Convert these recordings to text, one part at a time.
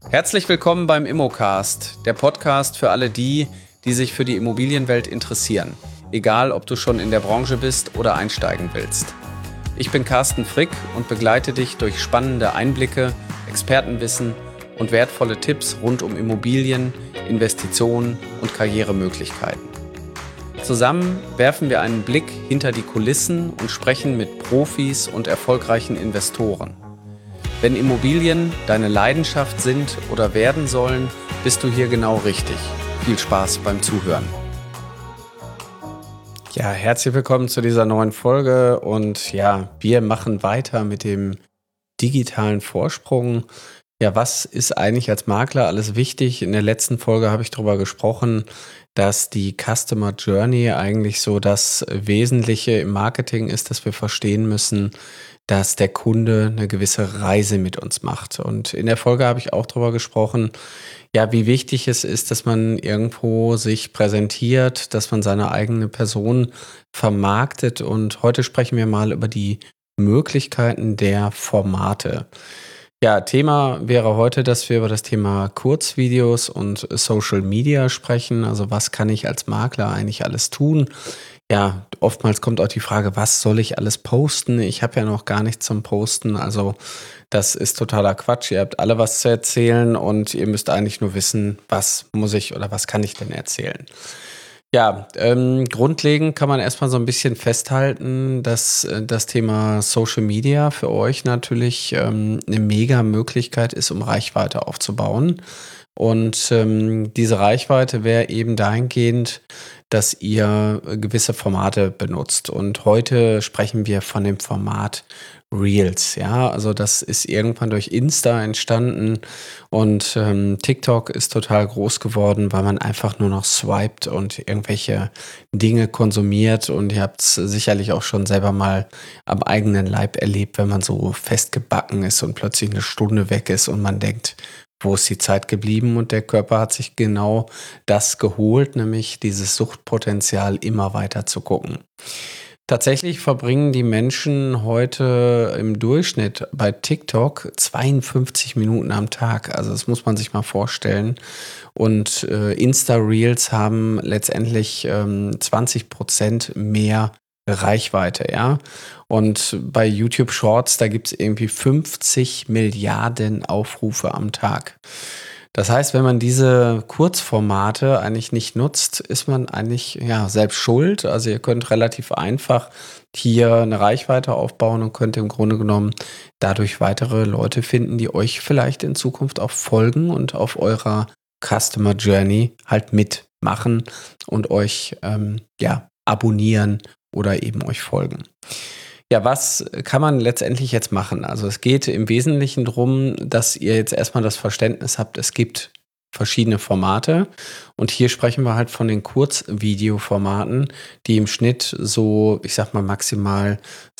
Herzlich willkommen beim Immocast, der Podcast für alle die, die sich für die Immobilienwelt interessieren. Egal, ob du schon in der Branche bist oder einsteigen willst. Ich bin Carsten Frick und begleite dich durch spannende Einblicke, Expertenwissen und wertvolle Tipps rund um Immobilien, Investitionen und Karrieremöglichkeiten. Zusammen werfen wir einen Blick hinter die Kulissen und sprechen mit Profis und erfolgreichen Investoren. Wenn Immobilien deine Leidenschaft sind oder werden sollen, bist du hier genau richtig. Viel Spaß beim Zuhören. Ja, herzlich willkommen zu dieser neuen Folge und ja, wir machen weiter mit dem digitalen Vorsprung. Ja, was ist eigentlich als Makler alles wichtig? In der letzten Folge habe ich darüber gesprochen, dass die Customer Journey eigentlich so das Wesentliche im Marketing ist, dass wir verstehen müssen, dass der Kunde eine gewisse Reise mit uns macht. Und in der Folge habe ich auch darüber gesprochen, ja, wie wichtig es ist, dass man irgendwo sich präsentiert, dass man seine eigene Person vermarktet. Und heute sprechen wir mal über die Möglichkeiten der Formate. Ja, Thema wäre heute, dass wir über das Thema Kurzvideos und Social Media sprechen. Also was kann ich als Makler eigentlich alles tun? Ja, oftmals kommt auch die Frage, was soll ich alles posten? Ich habe ja noch gar nichts zum Posten. Also das ist totaler Quatsch. Ihr habt alle was zu erzählen und ihr müsst eigentlich nur wissen, was muss ich oder was kann ich denn erzählen? Ja, grundlegend kann man erstmal so ein bisschen festhalten, dass das Thema Social Media für euch natürlich 'ne Mega-Möglichkeit ist, um Reichweite aufzubauen. Und diese Reichweite wäre eben dahingehend, dass ihr gewisse Formate benutzt. Und heute sprechen wir von dem Format Reels. Ja, also das ist irgendwann durch Insta entstanden und TikTok ist total groß geworden, weil man einfach nur noch swiped und irgendwelche Dinge konsumiert. Und ihr habt es sicherlich auch schon selber mal am eigenen Leib erlebt, wenn man so festgebacken ist und plötzlich eine Stunde weg ist und man denkt, wo ist die Zeit geblieben? Und der Körper hat sich genau das geholt, nämlich dieses Suchtpotenzial immer weiter zu gucken. Tatsächlich verbringen die Menschen heute im Durchschnitt bei TikTok 52 Minuten am Tag. Also das muss man sich mal vorstellen. Und Insta-Reels haben letztendlich 20% mehr Reichweite, ja. Und bei YouTube Shorts, da gibt es irgendwie 50 Milliarden Aufrufe am Tag. Das heißt, wenn man diese Kurzformate eigentlich nicht nutzt, ist man eigentlich ja selbst schuld. Also ihr könnt relativ einfach hier eine Reichweite aufbauen und könnt im Grunde genommen dadurch weitere Leute finden, die euch vielleicht in Zukunft auch folgen und auf eurer Customer Journey halt mitmachen und euch ja abonnieren oder eben euch folgen. Ja, was kann man letztendlich jetzt machen? Also es geht im Wesentlichen darum, dass ihr jetzt erstmal das Verständnis habt, es gibt verschiedene Formate und hier sprechen wir halt von den Kurzvideoformaten, die im Schnitt so, ich sag mal maximal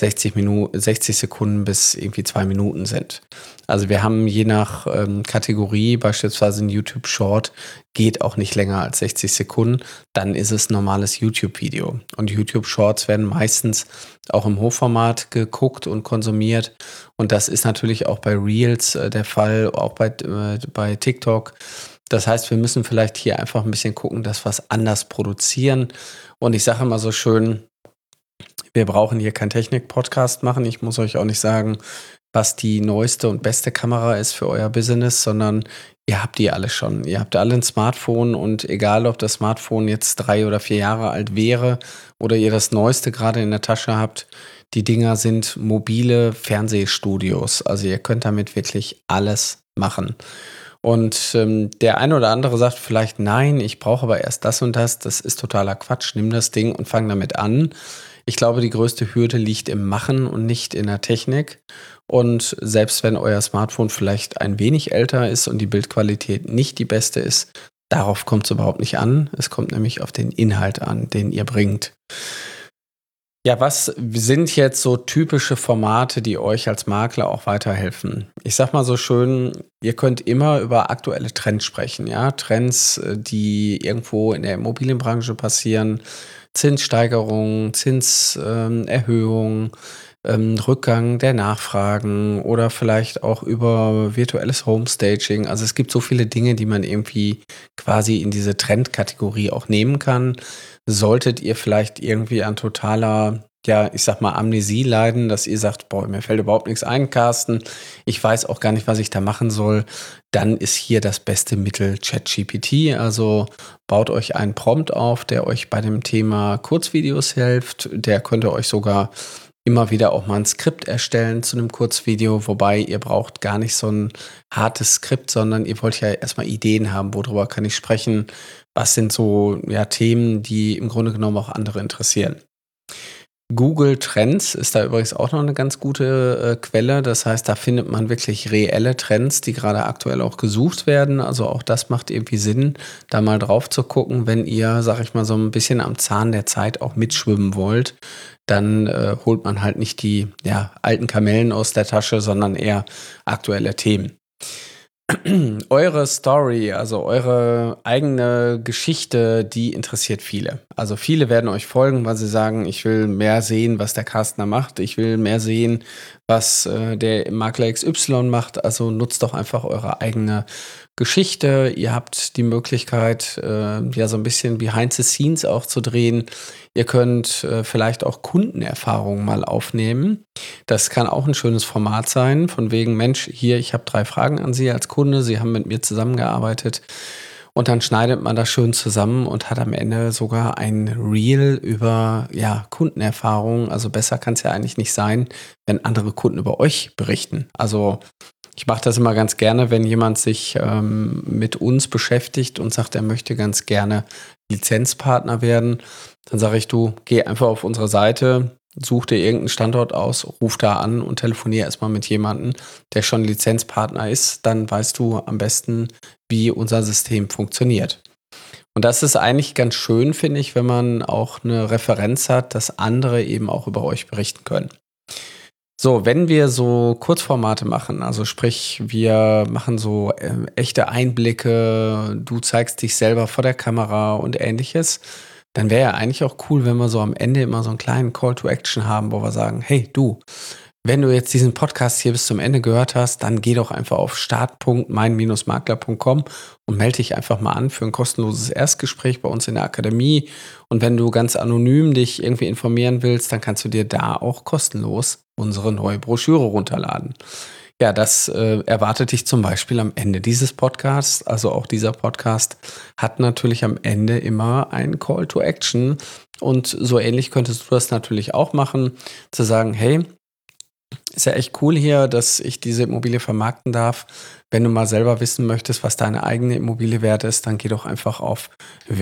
60 Sekunden bis irgendwie 2 Minuten sind. Also wir haben je nach Kategorie, beispielsweise ein YouTube Short, geht auch nicht länger als 60 Sekunden, dann ist es normales YouTube-Video. Und YouTube Shorts werden meistens auch im Hochformat geguckt und konsumiert. Und das ist natürlich auch bei Reels der Fall, auch bei TikTok. Das heißt, wir müssen vielleicht hier einfach ein bisschen gucken, dass wir es anders produzieren. Und ich sage immer so schön, wir brauchen hier keinen Technik-Podcast machen. Ich muss euch auch nicht sagen, was die neueste und beste Kamera ist für euer Business, sondern ihr habt die alle schon. Ihr habt alle ein Smartphone und egal, ob das Smartphone jetzt 3 oder 4 Jahre alt wäre oder ihr das neueste gerade in der Tasche habt, die Dinger sind mobile Fernsehstudios. Also ihr könnt damit wirklich alles machen. Und der eine oder andere sagt vielleicht, nein, ich brauche aber erst das und das. Das ist totaler Quatsch. Nimm das Ding und fang damit an. Ich glaube, die größte Hürde liegt im Machen und nicht in der Technik. Und selbst wenn euer Smartphone vielleicht ein wenig älter ist und die Bildqualität nicht die beste ist, darauf kommt es überhaupt nicht an. Es kommt nämlich auf den Inhalt an, den ihr bringt. Ja, was sind jetzt so typische Formate, die euch als Makler auch weiterhelfen? Ich sag mal so schön, ihr könnt immer über aktuelle Trends sprechen, ja? Trends, die irgendwo in der Immobilienbranche passieren, Zinssteigerungen, Zinserhöhungen, Rückgang der Nachfragen oder vielleicht auch über virtuelles Homestaging. Also es gibt so viele Dinge, die man irgendwie quasi in diese Trendkategorie auch nehmen kann. Solltet ihr vielleicht irgendwie an totaler, ja, ich sag mal, Amnesie leiden, dass ihr sagt, boah, mir fällt überhaupt nichts ein, Carsten, ich weiß auch gar nicht, was ich da machen soll, dann ist hier das beste Mittel ChatGPT. Also baut euch einen Prompt auf, der euch bei dem Thema Kurzvideos hilft. Der könnte euch sogar immer wieder auch mal ein Skript erstellen zu einem Kurzvideo, wobei ihr braucht gar nicht so ein hartes Skript, sondern ihr wollt ja erstmal Ideen haben, worüber kann ich sprechen, was sind so, ja, Themen, die im Grunde genommen auch andere interessieren. Google Trends ist da übrigens auch noch eine ganz gute Quelle. Das heißt, da findet man wirklich reelle Trends, die gerade aktuell auch gesucht werden. Also auch das macht irgendwie Sinn, da mal drauf zu gucken, wenn ihr, sag ich mal, so ein bisschen am Zahn der Zeit auch mitschwimmen wollt. Dann holt man halt nicht die, ja, alten Kamellen aus der Tasche, sondern eher aktuelle Themen. Eure Story, also eure eigene Geschichte, die interessiert viele. Also viele werden euch folgen, weil sie sagen, ich will mehr sehen, was der Carstner macht. Ich will mehr sehen, was der Makler XY macht. Also nutzt doch einfach eure eigene Geschichte. Ihr habt die Möglichkeit, ja, so ein bisschen behind the scenes auch zu drehen. Ihr könnt vielleicht auch Kundenerfahrungen mal aufnehmen. Das kann auch ein schönes Format sein, von wegen, Mensch, hier, ich habe 3 Fragen an Sie als Kunde, Sie haben mit mir zusammengearbeitet. Und dann schneidet man das schön zusammen und hat am Ende sogar ein Reel über, ja, Kundenerfahrungen. Also besser kann es ja eigentlich nicht sein, wenn andere Kunden über euch berichten. Also ich mache das immer ganz gerne, wenn jemand sich mit uns beschäftigt und sagt, er möchte ganz gerne Lizenzpartner werden. Dann sage ich, du, geh einfach auf unsere Seite, such dir irgendeinen Standort aus, ruf da an und telefonier erstmal mit jemandem, der schon Lizenzpartner ist. Dann weißt du am besten, wie unser System funktioniert. Und das ist eigentlich ganz schön, finde ich, wenn man auch eine Referenz hat, dass andere eben auch über euch berichten können. So, wenn wir so Kurzformate machen, also sprich, wir machen so echte Einblicke, du zeigst dich selber vor der Kamera und ähnliches, dann wäre ja eigentlich auch cool, wenn wir so am Ende immer so einen kleinen Call to Action haben, wo wir sagen, hey du, wenn du jetzt diesen Podcast hier bis zum Ende gehört hast, dann geh doch einfach auf start.mein-makler.com und melde dich einfach mal an für ein kostenloses Erstgespräch bei uns in der Akademie. Und wenn du ganz anonym dich irgendwie informieren willst, dann kannst du dir da auch kostenlos unsere neue Broschüre runterladen. Ja, das erwartet dich zum Beispiel am Ende dieses Podcasts. Also auch dieser Podcast hat natürlich am Ende immer einen Call to Action. Und so ähnlich könntest du das natürlich auch machen, zu sagen, hey, ist ja echt cool hier, dass ich diese Immobilie vermarkten darf. Wenn du mal selber wissen möchtest, was deine eigene Immobilie wert ist, dann geh doch einfach auf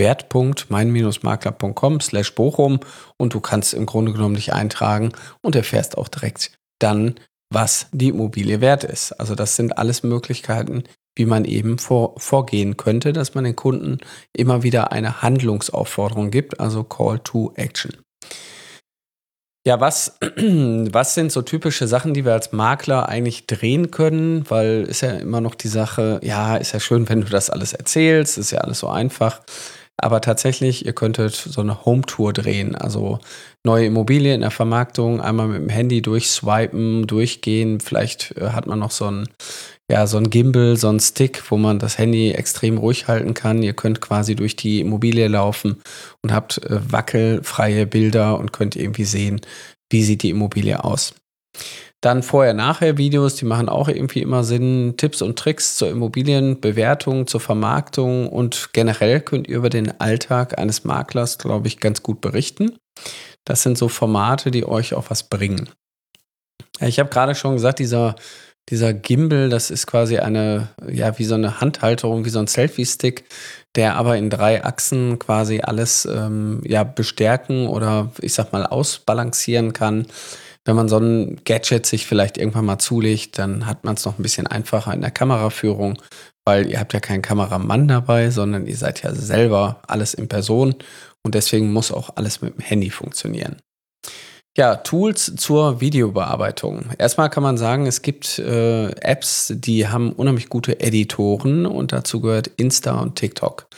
wert.mein-makler.com/Bochum und du kannst im Grunde genommen dich eintragen und erfährst auch direkt dann, was die Immobilie wert ist. Also das sind alles Möglichkeiten, wie man eben vorgehen könnte, dass man den Kunden immer wieder eine Handlungsaufforderung gibt, also Call to Action. Ja, was sind so typische Sachen, die wir als Makler eigentlich drehen können? Weil ist ja immer noch die Sache, ja, ist ja schön, wenn du das alles erzählst, ist ja alles so einfach. Aber tatsächlich, ihr könntet so eine Home-Tour drehen, also neue Immobilien in der Vermarktung, einmal mit dem Handy durchswipen, durchgehen. Vielleicht hat man noch so ein Gimbal, so ein Stick, wo man das Handy extrem ruhig halten kann. Ihr könnt quasi durch die Immobilie laufen und habt wackelfreie Bilder und könnt irgendwie sehen, wie sieht die Immobilie aus. Dann Vorher-Nachher-Videos, die machen auch irgendwie immer Sinn. Tipps und Tricks zur Immobilienbewertung, zur Vermarktung und generell könnt ihr über den Alltag eines Maklers, glaube ich, ganz gut berichten. Das sind so Formate, die euch auch was bringen. Ja, ich habe gerade schon gesagt, dieser Gimbal, das ist quasi wie so eine Handhalterung, wie so ein Selfie-Stick, der aber in 3 Achsen quasi alles bestärken oder ich sag mal ausbalancieren kann. Wenn man so ein Gadget sich vielleicht irgendwann mal zulegt, dann hat man es noch ein bisschen einfacher in der Kameraführung, weil ihr habt ja keinen Kameramann dabei, sondern ihr seid ja selber alles in Person und deswegen muss auch alles mit dem Handy funktionieren. Ja, Tools zur Videobearbeitung. Erstmal kann man sagen, es gibt Apps, die haben unheimlich gute Editoren und dazu gehört Insta und TikTok.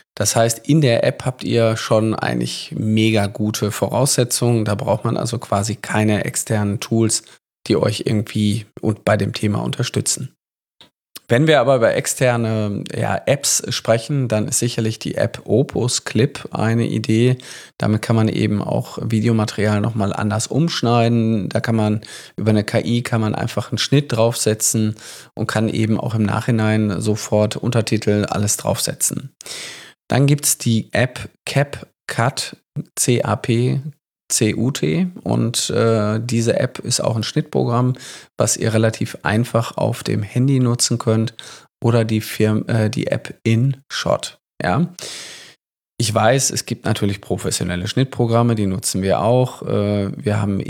Das heißt, in der App habt ihr schon eigentlich mega gute Voraussetzungen. Da braucht man also quasi keine externen Tools, die euch irgendwie bei dem Thema unterstützen. Wenn wir aber über externe Apps sprechen, dann ist sicherlich die App Opus Clip eine Idee. Damit kann man eben auch Videomaterial nochmal anders umschneiden. Da kann man über eine KI einfach einen Schnitt draufsetzen und kann eben auch im Nachhinein sofort Untertitel alles draufsetzen. Dann gibt es die App CapCut, CAPCUT, und diese App ist auch ein Schnittprogramm, was ihr relativ einfach auf dem Handy nutzen könnt, oder die App InShot. Ja? Ich weiß, es gibt natürlich professionelle Schnittprogramme, die nutzen wir auch. Wir haben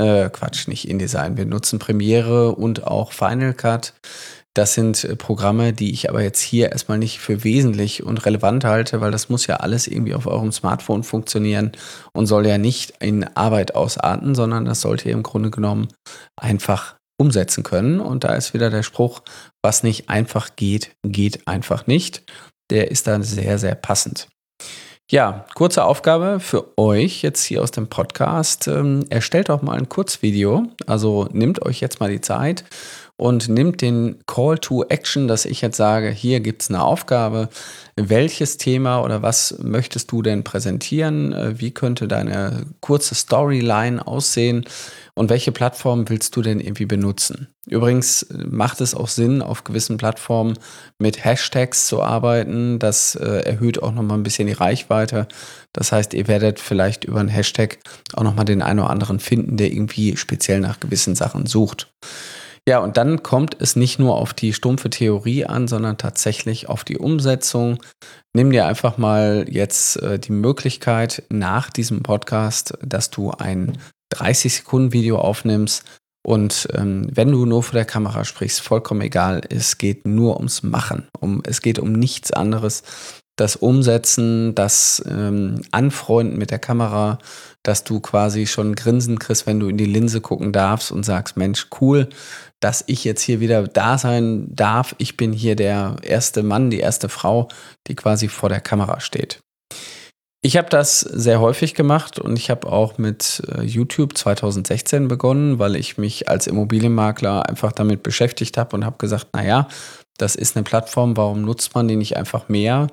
InDesign, wir nutzen Premiere und auch Final Cut. Das sind Programme, die ich aber jetzt hier erstmal nicht für wesentlich und relevant halte, weil das muss ja alles irgendwie auf eurem Smartphone funktionieren und soll ja nicht in Arbeit ausarten, sondern das sollte ihr im Grunde genommen einfach umsetzen können. Und da ist wieder der Spruch, was nicht einfach geht, geht einfach nicht. Der ist dann sehr, sehr passend. Ja, kurze Aufgabe für euch jetzt hier aus dem Podcast. Erstellt doch mal ein Kurzvideo. Also nehmt euch jetzt mal die Zeit und nimmt den Call to Action, dass ich jetzt sage, hier gibt es eine Aufgabe. Welches Thema oder was möchtest du denn präsentieren? Wie könnte deine kurze Storyline aussehen? Und welche Plattform willst du denn irgendwie benutzen? Übrigens macht es auch Sinn, auf gewissen Plattformen mit Hashtags zu arbeiten. Das erhöht auch nochmal ein bisschen die Reichweite. Das heißt, ihr werdet vielleicht über einen Hashtag auch nochmal den einen oder anderen finden, der irgendwie speziell nach gewissen Sachen sucht. Ja, und dann kommt es nicht nur auf die stumpfe Theorie an, sondern tatsächlich auf die Umsetzung. Nimm dir einfach mal jetzt die Möglichkeit nach diesem Podcast, dass du ein 30-Sekunden-Video aufnimmst und wenn du nur vor der Kamera sprichst, vollkommen egal, es geht nur ums Machen. Es geht um nichts anderes. Das Umsetzen, das Anfreunden mit der Kamera, dass du quasi schon Grinsen kriegst, wenn du in die Linse gucken darfst und sagst, Mensch, cool, dass ich jetzt hier wieder da sein darf. Ich bin hier der erste Mann, die erste Frau, die quasi vor der Kamera steht. Ich habe das sehr häufig gemacht und ich habe auch mit YouTube 2016 begonnen, weil ich mich als Immobilienmakler einfach damit beschäftigt habe und habe gesagt, naja, das ist eine Plattform, warum nutzt man die nicht einfach mehr?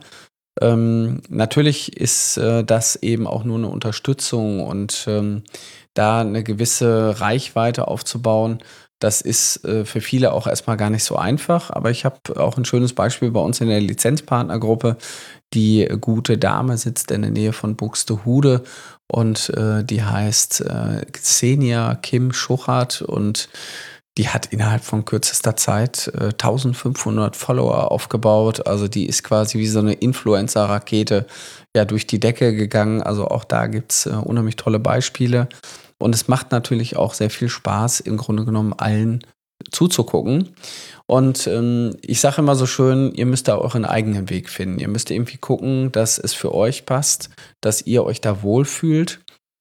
Natürlich ist das eben auch nur eine Unterstützung und da eine gewisse Reichweite aufzubauen, das ist für viele auch erstmal gar nicht so einfach, aber ich habe auch ein schönes Beispiel bei uns in der Lizenzpartnergruppe. Die gute Dame sitzt in der Nähe von Buxtehude und die heißt Xenia Kim Schuchert und die hat innerhalb von kürzester Zeit 1500 Follower aufgebaut. Also die ist quasi wie so eine Influencer-Rakete durch die Decke gegangen. Also auch da gibt es unheimlich tolle Beispiele. Und es macht natürlich auch sehr viel Spaß, im Grunde genommen allen zuzugucken. Und ich sage immer so schön, ihr müsst da euren eigenen Weg finden. Ihr müsst irgendwie gucken, dass es für euch passt, dass ihr euch da wohlfühlt.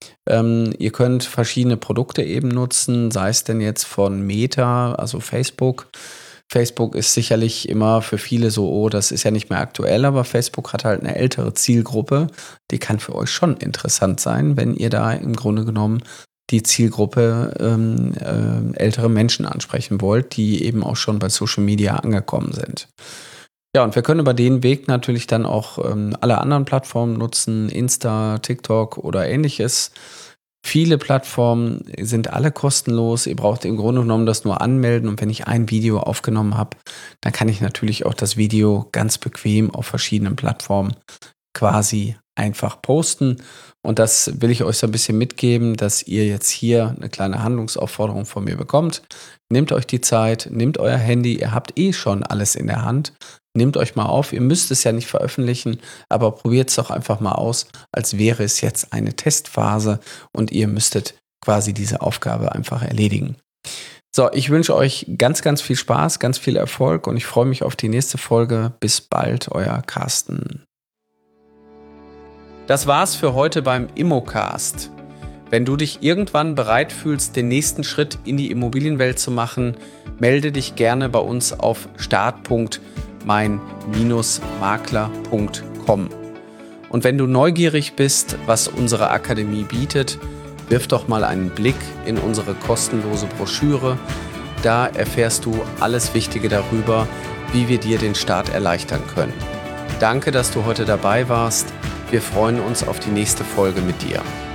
Ihr könnt verschiedene Produkte eben nutzen, sei es denn jetzt von Meta, also Facebook. Facebook ist sicherlich immer für viele so, oh, das ist ja nicht mehr aktuell, aber Facebook hat halt eine ältere Zielgruppe. Die kann für euch schon interessant sein, wenn ihr da im Grunde genommen die Zielgruppe ältere Menschen ansprechen wollt, die eben auch schon bei Social Media angekommen sind. Ja, und wir können über den Weg natürlich dann auch alle anderen Plattformen nutzen, Insta, TikTok oder ähnliches. Viele Plattformen sind alle kostenlos. Ihr braucht im Grunde genommen das nur anmelden. Und wenn ich ein Video aufgenommen habe, dann kann ich natürlich auch das Video ganz bequem auf verschiedenen Plattformen quasi einfach posten. Und das will ich euch so ein bisschen mitgeben, dass ihr jetzt hier eine kleine Handlungsaufforderung von mir bekommt. Nehmt euch die Zeit, nehmt euer Handy, ihr habt schon alles in der Hand. Nehmt euch mal auf, ihr müsst es ja nicht veröffentlichen, aber probiert es doch einfach mal aus, als wäre es jetzt eine Testphase und ihr müsstet quasi diese Aufgabe einfach erledigen. So, ich wünsche euch ganz, ganz viel Spaß, ganz viel Erfolg und ich freue mich auf die nächste Folge. Bis bald, euer Carsten. Das war's für heute beim Immocast. Wenn du dich irgendwann bereit fühlst, den nächsten Schritt in die Immobilienwelt zu machen, melde dich gerne bei uns auf start.mein-makler.com. Und wenn du neugierig bist, was unsere Akademie bietet, wirf doch mal einen Blick in unsere kostenlose Broschüre. Da erfährst du alles Wichtige darüber, wie wir dir den Start erleichtern können. Danke, dass du heute dabei warst. Wir freuen uns auf die nächste Folge mit dir.